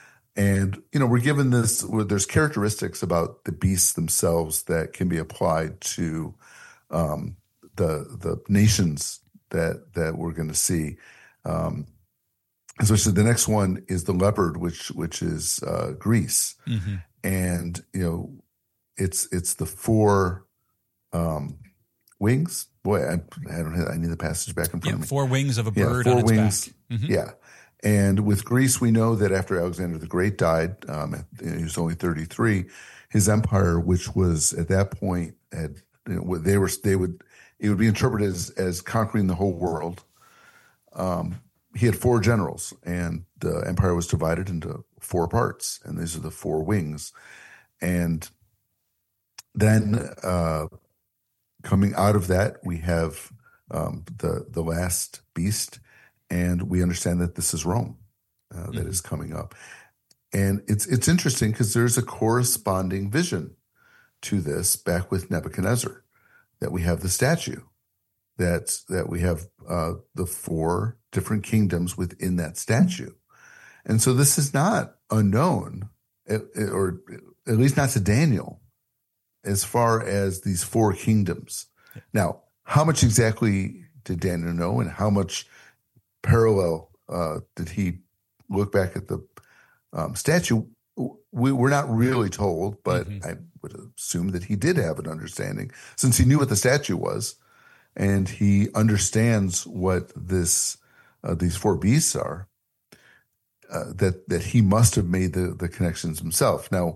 And you know, we're given this. There's characteristics about the beasts themselves that can be applied to um, the the nations that that we're going to see. Um, especially the next one is the leopard, which which is uh, Greece, Mm-hmm. and you know, it's it's the four um, wings. Boy, I, I don't have. I need the passage back in front Yeah, of me. four wings of a Yeah, bird four on its wings. back. Mhm. Yeah, And with Greece, we know that after Alexander the Great died, um, he was only thirty-three, his empire, which was at that point, had you know, they were they would it would be interpreted as, as conquering the whole world. Um, he had four generals, and the empire was divided into four parts, and these are the four wings. And then uh, coming out of that, we have um, the the last beast. And we understand that this is Rome uh, that mm-hmm. is coming up. And it's it's interesting because there's a corresponding vision to this back with Nebuchadnezzar, that we have the statue, that's, that we have uh, the four different kingdoms within that statue. And so this is not unknown, or at least not to Daniel, as far as these four kingdoms. Now, how much exactly did Daniel know, and how much parallel uh, did he look back at the um, statue? We, we're not really told, but mm-hmm. I would assume that he did have an understanding, since he knew what the statue was, and he understands what this uh, these four beasts are. Uh, that that he must have made the the connections himself. Now,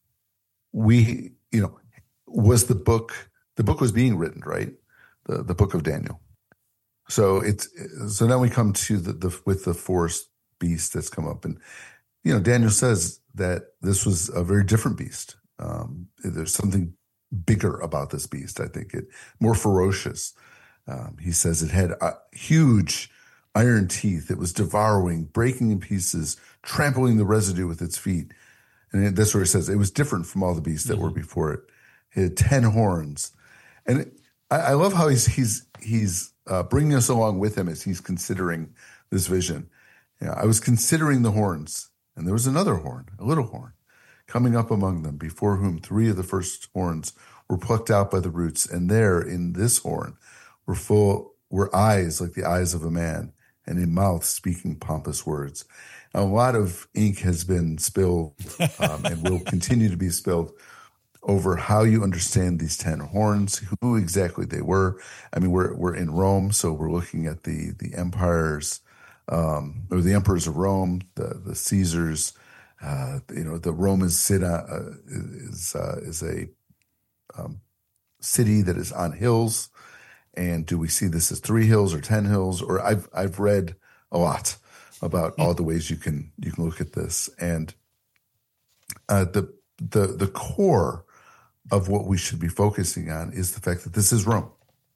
we you know was the book the book was being written, right? The the book of Daniel. So it's so now we come to the, the with the fourth beast that's come up, and you know Daniel says that this was a very different beast. Um, there's something bigger about this beast. I think it more ferocious. Um, he says it had uh, huge iron teeth. It was devouring, breaking in pieces, trampling the residue with its feet, and that's where it says it was different from all the beasts that mm-hmm. were before it. It had ten horns, and it, I, I love how he's he's he's. Uh, bringing us along with him as he's considering this vision. You know, I was considering the horns, and there was another horn, a little horn, coming up among them, before whom three of the first horns were plucked out by the roots, and there in this horn were full were eyes like the eyes of a man, and a mouth speaking pompous words. Now, a lot of ink has been spilled um, and will continue to be spilled over how you understand these ten horns, who exactly they were. I mean, we're we're in Rome, so we're looking at the the empires, um, or the emperors of Rome, the the Caesars. Uh, you know, the Roman city uh, is uh, is a um, city that is on hills. And do we see this as three hills or ten hills? Or I've I've read a lot about all the ways you can you can look at this, and uh, the the the core of what we should be focusing on is the fact that this is Rome.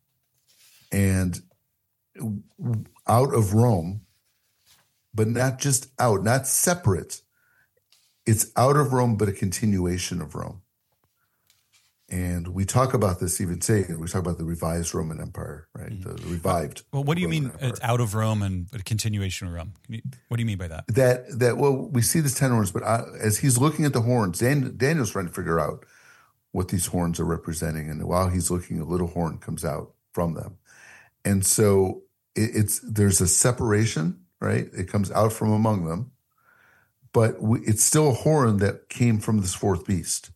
And out of Rome, but not just out, not separate. It's out of Rome, but a continuation of Rome. And we talk about this even today. We talk about the revised Roman Empire, right? Mm-hmm. The revived. Well, what do you Roman mean Empire. It's out of Rome and a continuation of Rome? Can you, what do you mean by that? That, that well, we see this ten horns, but I, as he's looking at the horns, Dan, Daniel's trying to figure out what these horns are representing. And while he's looking, a little horn comes out from them. And so it, it's there's a separation, right? It comes out from among them, but we, it's still a horn that came from this fourth beast.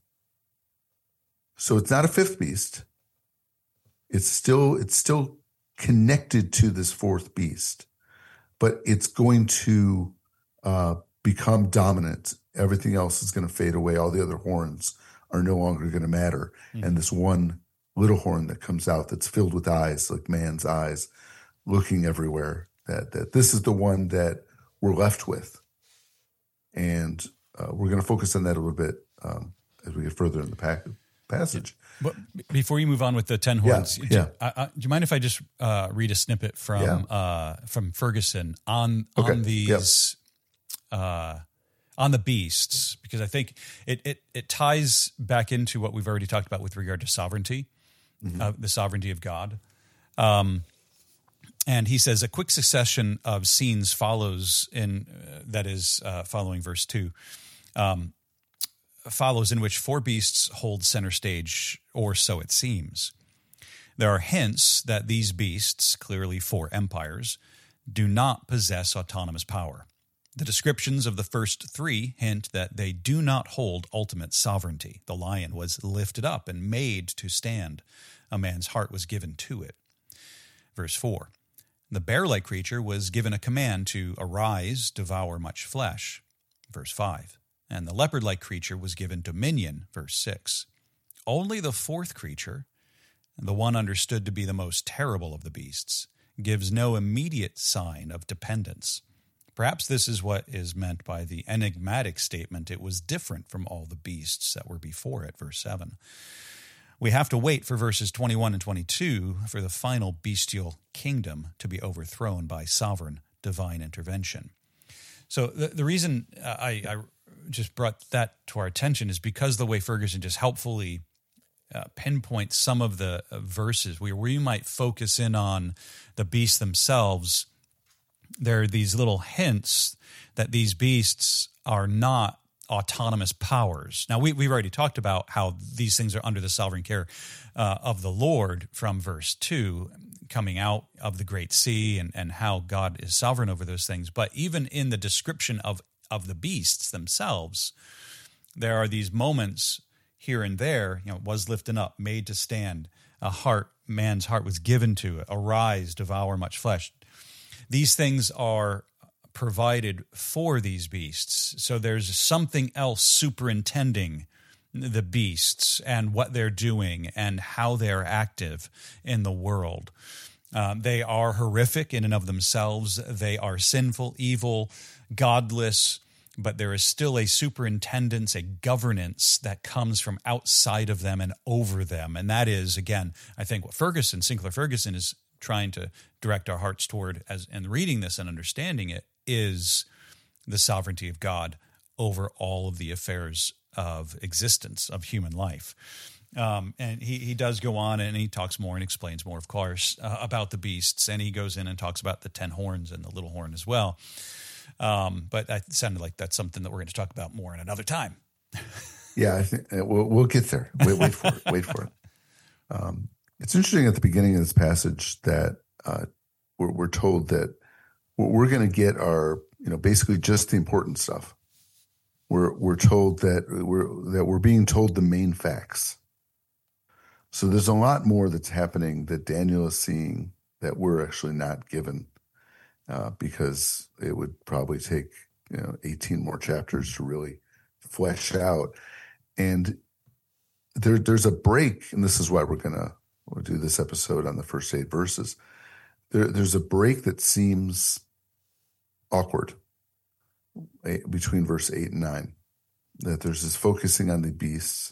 So it's not a fifth beast. It's still it's still connected to this fourth beast, but it's going to uh, become dominant. Everything else is going to fade away. All the other horns are no longer going to matter. Mm-hmm. And this one little horn that comes out that's filled with eyes, like man's eyes, looking everywhere, that, that this is the one that we're left with. And uh, we're going to focus on that a little bit um, as we get further in the pack. passage. But before you move on with the ten horns, yeah, do, yeah. I, I, do you mind if I just uh, read a snippet from yeah. uh, from Ferguson on okay. on these yep. uh, on the beasts? Because I think it, it it ties back into what we've already talked about with regard to sovereignty, mm-hmm. uh, the sovereignty of God. Um, and he says a quick succession of scenes follows in uh, that is uh, following verse two. Um, follows in which four beasts hold center stage, or so it seems. There are hints that these beasts, clearly four empires, do not possess autonomous power. The descriptions of the first three hint that they do not hold ultimate sovereignty. The lion was lifted up and made to stand. A man's heart was given to it. Verse four. The bear-like creature was given a command to arise, devour much flesh, verse five. And the leopard-like creature was given dominion, verse six. Only the fourth creature, the one understood to be the most terrible of the beasts, gives no immediate sign of dependence. Perhaps this is what is meant by the enigmatic statement, it was different from all the beasts that were before it, verse seven. We have to wait for verses twenty-one and twenty-two for the final bestial kingdom to be overthrown by sovereign divine intervention. So the, the reason I, I just brought that to our attention is because the way Ferguson just helpfully uh, pinpoints some of the verses where we might focus in on the beasts themselves. There are these little hints that these beasts are not autonomous powers. Now, we, we've already talked about how these things are under the sovereign care uh, of the Lord from verse two, coming out of the great sea, and, and how God is sovereign over those things. But even in the description of, of the beasts themselves, there are these moments here and there, you know, was lifted up, made to stand, a heart, man's heart was given to it, arise, devour much flesh. These things are provided for these beasts. So there's something else superintending the beasts and what they're doing and how they're active in the world. Um, they are horrific in and of themselves. They are sinful, evil, godless, but there is still a superintendence, a governance that comes from outside of them and over them. And that is, again, I think what Ferguson, Sinclair Ferguson is trying to direct our hearts toward as and reading this and understanding it is the sovereignty of God over all of the affairs of existence, of human life. Um, and he, he does go on and he talks more and explains more, of course, uh, about the beasts. And he goes in and talks about the ten horns and the little horn as well. Um, but it sounded like that's something that we're going to talk about more in another time. Yeah, I think uh, we'll, we'll get there. Wait, wait for it. Wait for it. Um, it's interesting at the beginning of this passage that uh, we're, we're told that what we're going to get are, you know, basically just the important stuff. We're we're told that we're that we're being told the main facts. So there's a lot more that's happening that Daniel is seeing that we're actually not given, uh, because it would probably take, you know, eighteen more chapters to really flesh out. And there there's a break, and this is why we're gonna we'll do this episode on the first eight verses. There there's a break that seems awkward between verse eight and nine, that there's this focusing on the beasts,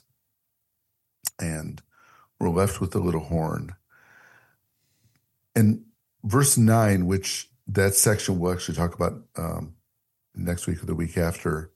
and we're left with the little horn. And verse nine, which that section we'll actually talk about um, next week or the week after,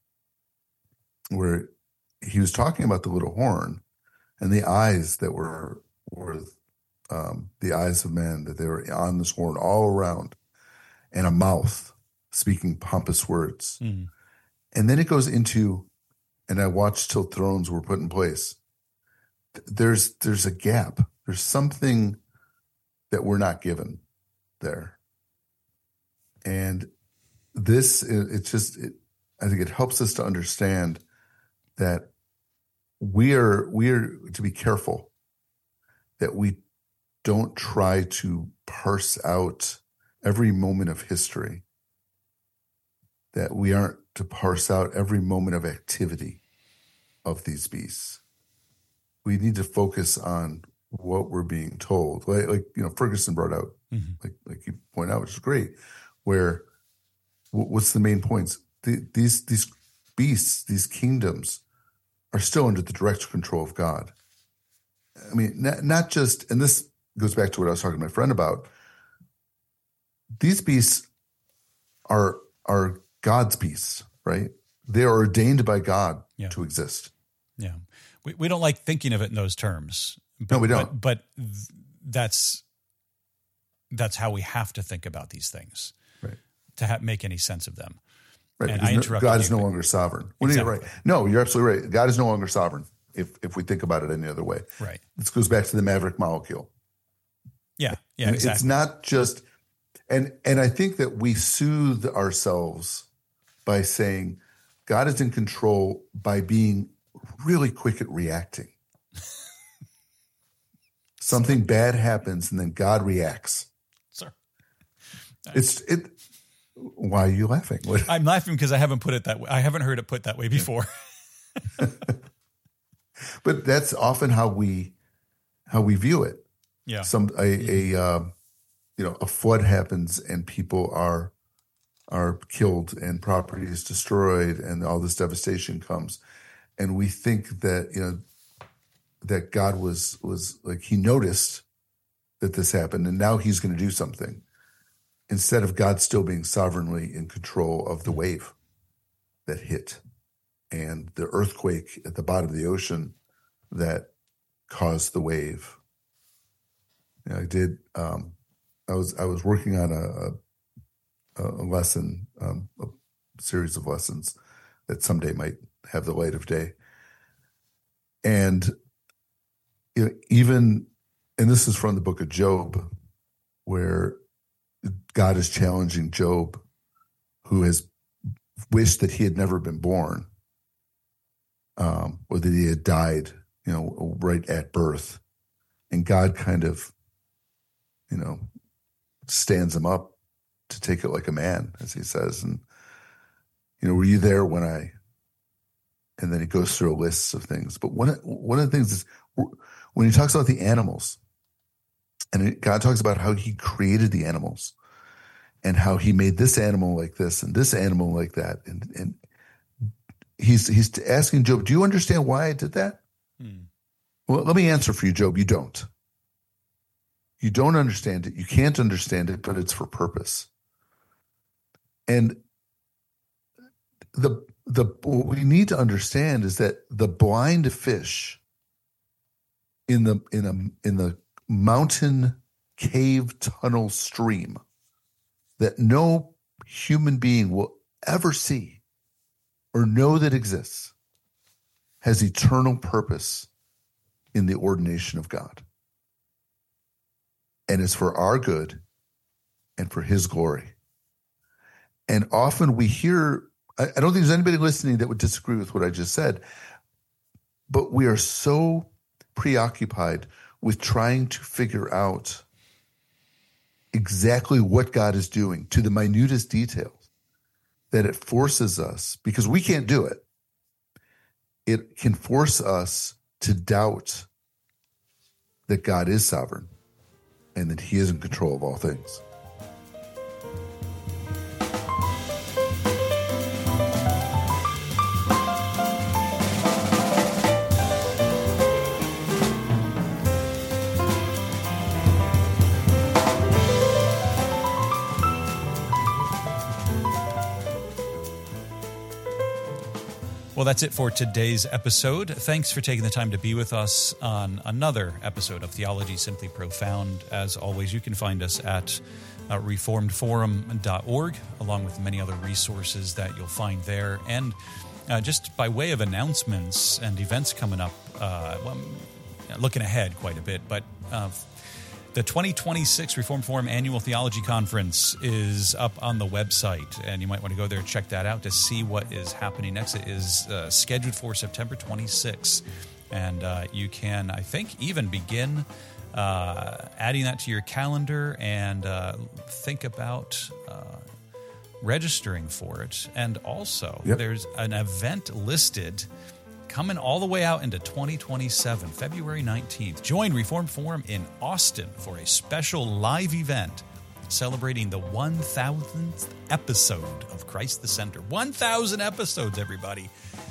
where he was talking about the little horn and the eyes that were, were um, the eyes of men, that they were on this horn all around, and a mouth speaking pompous words. Mm. And then it goes into, and I watched till thrones were put in place. There's there's a gap. There's something that we're not given there. And this, it, it's just, it, I think it helps us to understand that we are, we are to be careful that we don't try to parse out every moment of history, that we aren't to parse out every moment of activity of these beasts. We need to focus on what we're being told. Like, like you know, Ferguson brought out, mm-hmm. like like you point out, which is great, where what's the main points? The, these these beasts, these kingdoms are still under the direct control of God. I mean, not, not just, and this goes back to what I was talking to my friend about, these beasts are are God's beasts, right? They are ordained by God yeah. to exist. Yeah. We we don't like thinking of it in those terms. But, no, we don't. But, but that's that's how we have to think about these things, right? To ha- make any sense of them. Right. And I no, God is no longer sovereign. What exactly. Right. No, you're absolutely right. God is no longer sovereign if if we think about it any other way. Right. This goes back to the maverick molecule. Yeah. Yeah. And exactly. It's not just, and and I think that we soothe ourselves by saying God is in control by being really quick at reacting. Something bad happens and then God reacts. Sure. It's it. Why are you laughing? What? I'm laughing because I haven't put it that way. I haven't heard it put that way before. But that's often how we how we view it. Yeah. Some a, a uh, you know a flood happens and people are are killed and property is destroyed and all this devastation comes, and we think that you know that God was was like he noticed that this happened and now he's going to do something, instead of God still being sovereignly in control of the wave that hit and the earthquake at the bottom of the ocean that caused the wave. You know, I did. Um, I was I was working on a a, a lesson, um, a series of lessons that someday might have the light of day. And you know, even, and this is from the book of Job, where God is challenging Job, who has wished that he had never been born, um, or that he had died, you know, right at birth. And God kind of, you know, stands him up to take it like a man, as he says. And, you know, were you there when I, and then he goes through a list of things. But one, one of the things is when he talks about the animals, and God talks about how he created the animals and how he made this animal like this and this animal like that. And, and he's, he's asking Job, do you understand why I did that? Hmm. Well, let me answer for you, Job. You don't. You don't understand it. You can't understand it, but it's for purpose. And the, the, what we need to understand is that the blind fish in the, in a, in the mountain cave tunnel stream that no human being will ever see or know that exists has eternal purpose in the ordination of God. And is for our good and for his glory. And often we hear, I don't think there's anybody listening that would disagree with what I just said, but we are so preoccupied with trying to figure out exactly what God is doing to the minutest details that it forces us, because we can't do it, it can force us to doubt that God is sovereign and that he is in control of all things. Well, that's it for today's episode. Thanks for taking the time to be with us on another episode of Theology Simply Profound. As always, you can find us at uh, reformed forum dot org, along with many other resources that you'll find there. And uh, just by way of announcements and events coming up, uh, well, I'm looking ahead quite a bit, but uh, the twenty twenty-six Reformed Forum Annual Theology Conference is up on the website, and you might want to go there and check that out to see what is happening next. It is uh, scheduled for September twenty-sixth, and uh, you can, I think, even begin uh, adding that to your calendar and uh, think about uh, registering for it. And also, yep. There's an event listed coming all the way out into twenty twenty-seven, February nineteenth. Join Reformed Forum in Austin for a special live event celebrating the one thousandth episode of Christ the Center. one thousand episodes, everybody.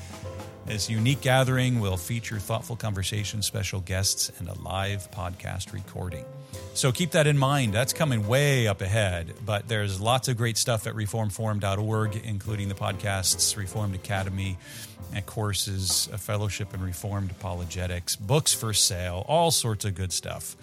This unique gathering will feature thoughtful conversations, special guests, and a live podcast recording. So keep that in mind. That's coming way up ahead, but there's lots of great stuff at reformed forum dot org, including the podcasts, Reformed Academy, and courses, a fellowship in Reformed apologetics, books for sale, all sorts of good stuff.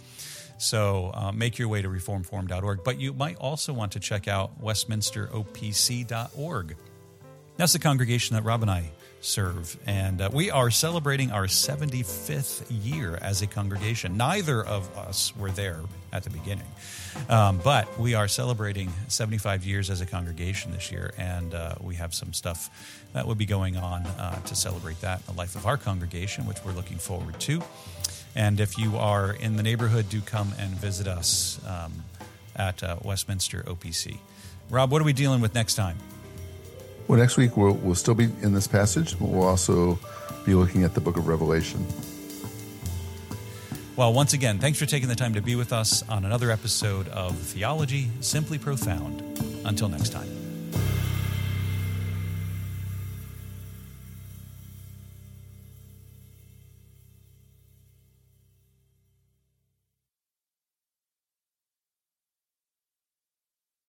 So uh, make your way to reformed forum dot org, but you might also want to check out westminster o p c dot org. That's the congregation that Rob and I serve, and uh, we are celebrating our seventy-fifth year as a congregation. Neither of us were there at the beginning, um, but we are celebrating seventy-five years as a congregation this year, and uh, we have some stuff that will be going on uh, to celebrate that, the life of our congregation, which we're looking forward to. And if you are in the neighborhood, do come and visit us. Um, at uh, Westminster O P C. Rob, what are we dealing with next time? Well, next week we'll, we'll still be in this passage, but we'll also be looking at the book of Revelation. Well, once again, thanks for taking the time to be with us on another episode of Theology Simply Profound. Until next time.